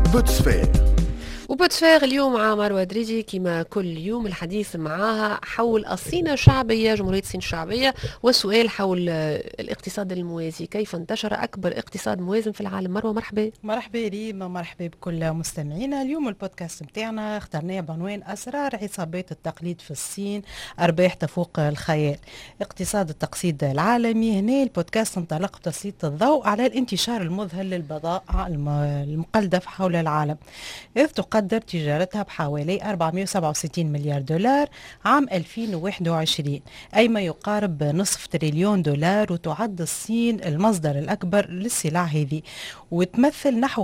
بوتسفير. وبوتسفير اليوم مع مروة دريدي كما كل يوم الحديث معها حول الصين الشعبية، جمهورية الصين الشعبية، والسؤال حول الاقتصاد الموازي، كيف انتشر أكبر اقتصاد موازن في العالم. مروة مرحبا. مرحبا ريما، مرحبا بكل مستمعينا. اليوم البودكاست متاعنا اخترناه بعنوان أسرار عصابات التقليد في الصين، أرباح تفوق الخيال، اقتصاد التقسيط العالمي. هنا البودكاست انطلق بتسليط الضوء على الانتشار المذهل للبضائع المقلدة حول العالم، إذ تقدر تجارتها بحوالي 467 مليار دولار عام 2021، أي ما يقارب نصف تريليون دولار. وتعد الصين المصدر الأكبر للسلع هذه، وتمثل نحو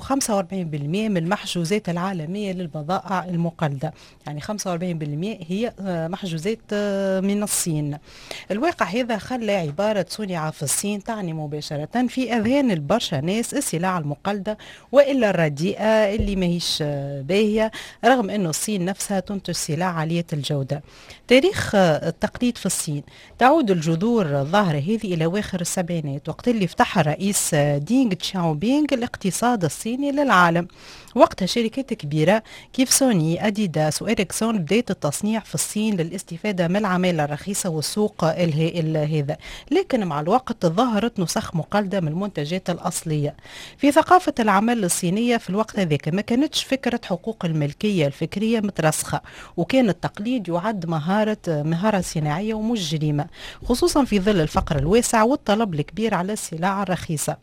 45% من المحجوزات العالمية للبضائع المقلدة، يعني 45% هي محجوزات من الصين. الواقع هذا خلى عبارة صنع في الصين تعني مباشرة في أذهان البرشا ناس السلع المقلدة وإلا الرديئة اللي ماهيش باهية، رغم أن الصين نفسها تنتج سلع عالية الجودة. تاريخ التقليد في الصين تعود الجذور الظاهرة هذه إلى أواخر السبعينات، وقت اللي فتح الرئيس دينغ تشاوبينغ الاقتصاد الصيني للعالم. وقتها شركات كبيرة كيف سوني، أديداس وإريكسون بدأت التصنيع في الصين للاستفادة من العمالة الرخيصة والسوق الهائل هذا، لكن مع الوقت ظهرت نسخ مقلدة من المنتجات الأصلية. في ثقافة العمل الصينية في الوقت هذاك ما كانتش فكرة حقوق الملكية الفكرية مترسخة، وكان التقليد يعد مهارة صناعية ومش جريمة، خصوصا في ظل الفقر الواسع والطلب الكبير على السلع الرخيصة.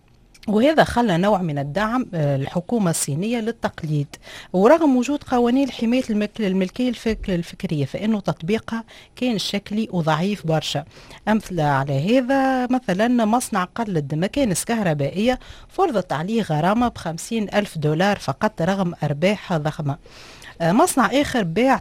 وهذا خلى نوع من الدعم الحكومة الصينية للتقليد، ورغم وجود قوانين حماية الملكية الفكرية فإنه تطبيقها كان شكلي وضعيف برشا. أمثلة على هذا مثلا مصنع قلد مكانس كهربائية فرضت عليه غرامة ب50,000 دولار فقط رغم أرباح ضخمة. مصنع آخر باع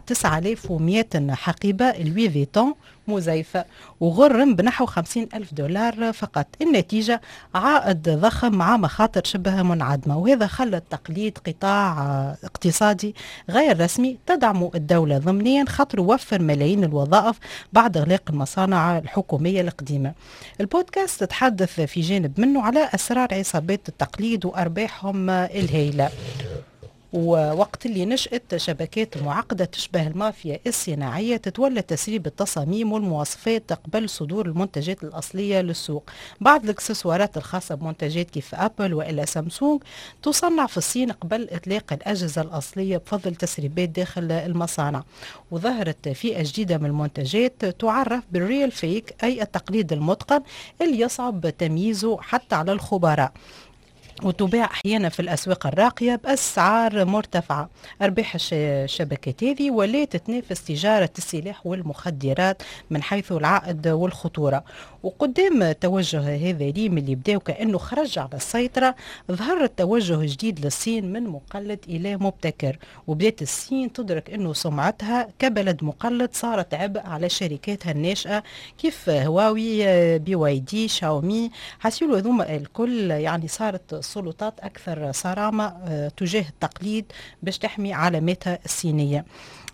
9100 حقيبة لوي فيتون مزيفة وغرم بنحو 50,000 دولار فقط. النتيجة عائد ضخم مع مخاطر شبه منعدمة، وهذا خلى التقليد قطاع اقتصادي غير رسمي تدعمه الدولة ضمنيا، خاطر يوفر ملايين الوظائف بعد إغلاق المصانع الحكومية القديمة. البودكاست تحدث في جانب منه على أسرار عصابات التقليد وأرباحهم الهائلة، ووقت اللي نشأت شبكات معقدة تشبه المافيا الصناعية تتولى تسريب التصاميم والمواصفات قبل صدور المنتجات الأصلية للسوق. بعض الاكسسوارات الخاصة بمنتجات كيف أبل وإلا سامسونج تصنع في الصين قبل إطلاق الأجهزة الأصلية بفضل تسريبات داخل المصانع. وظهرت فئة جديدة من المنتجات تعرف بالريال فيك، أي التقليد المتقن اللي يصعب تمييزه حتى على الخبراء، وتباع أحيانا في الأسواق الراقية بأسعار مرتفعة. أرباح الشبكات هذه ولات تنافس تجارة السلاح والمخدرات من حيث العائد والخطورة. وقدام توجه هذا ريم اللي بدأ كأنه خرج على السيطرة، ظهر توجه جديد للصين من مقلد إلى مبتكر، وبدأت الصين تدرك أنه سمعتها كبلد مقلد صارت عبء على شركاتها الناشئة كيف هواوي، بي واي دي، شاومي، حسيلو هذوما الكل يعني صارت السلطات أكثر صرامة تجاه التقليد باش تحمي علاماتها الصينية.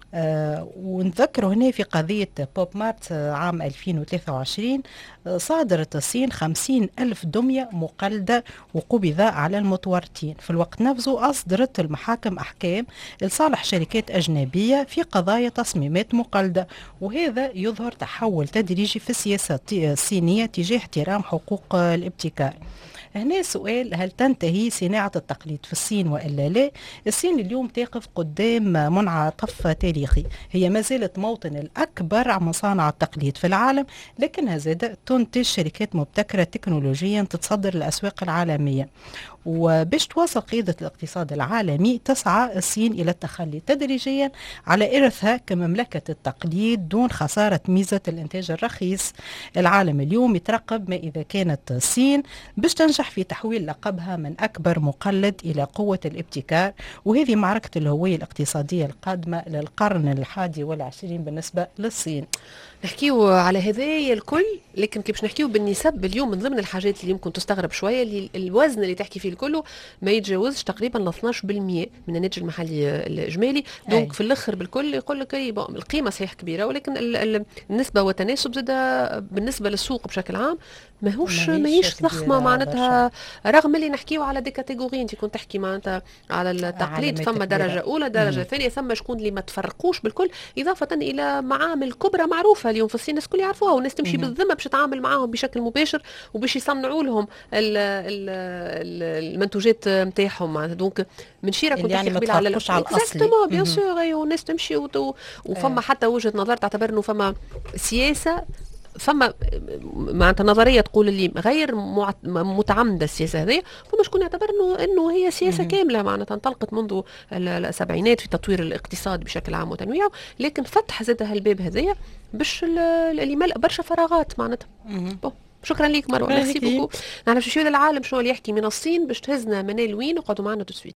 ونذكر هنا في قضية بوب مارت عام 2023 صادرت الصين 50,000 دمية مقلدة وقبض على المتورطين. في الوقت نفسه أصدرت المحاكم أحكام لصالح شركات أجنبية في قضايا تصميمات مقلدة، وهذا يظهر تحول تدريجي في السياسة الصينية تجاه احترام حقوق الابتكار. هنا سؤال، هل تنتهي صناعة التقليد في الصين وإلا لا؟ الصين اليوم تقف قدام منعطف تاريخي، هي ما زالت موطن الأكبر عن مصانع التقليد في العالم، لكنها زادت تنتج شركات مبتكرة تكنولوجيا تتصدر الأسواق العالمية. وباش تواصل قيادة الاقتصاد العالمي تسعى الصين إلى التخلي تدريجيا على إرثها كمملكة التقليد دون خسارة ميزة الإنتاج الرخيص. العالم اليوم يترقب ما إذا كانت الصين باش تنجح في تحويل لقبها من أكبر مقلد إلى قوة الابتكار، وهذه معركة الهوية الاقتصادية القادمة للقرن 21 بالنسبة للصين. نحكيو على هذايا الكل، لكن كي باش نحكيو بالنسب اليوم من ضمن الحاجات اللي يمكن تستغرب شويه، اللي الوزن اللي تحكي فيه الكل ما يتجاوزش تقريبا ل 12% من الناتج المحلي الاجمالي. دونك اي في الاخر بالكل يقول لك القيمه صحيح كبيره، ولكن النسبه والتناسب زاد بالنسبه للسوق بشكل عام ماهيش ماهيش ضخمه كبيرة برشا. معناتها. رغم اللي نحكيو على دي كاتيجوري، انت كنت تحكي معناتها على التقليد، علامات فما كبيرة. درجه اولى درجه مهم. ثانيه، ثم شكون اللي ما تفرقوش بالكل، اضافه الى معامل كبرى معروفه اليوم في الصين الناس الكل يعرفوها، والناس تمشي مهم. بالذمه باش تتعامل معاهم بشكل مباشر وباش يصنعوا لهم المنتوجات نتاعهم معناتها. دونك من شيره كنت اللي تحكي يعني ما قبيله على تفرقوش على الأصلي. اكزاكتومون بيان مهم. سور، والناس تمشي وفما آه. حتى وجهه نظر تعتبر انه فما سياسه، فما معناتها نظريه تقول اللي غير متعمده السياسه هذه، فما شكون يعتبر انه هي سياسه مهم. كامله معناتها انطلقت منذ السبعينات في تطوير الاقتصاد بشكل عام وتنويعه، لكن فتح زادها الباب هذايا باش اللي ملأ برشا فراغات معناتها. مهم. بون، شكرا ليك مروه، شكرا ميرسي لك. بوكو. نحن باش نمشيو للعالم شنو اللي يحكي من الصين باش تهزنا منال وين، وقعدوا معنا تو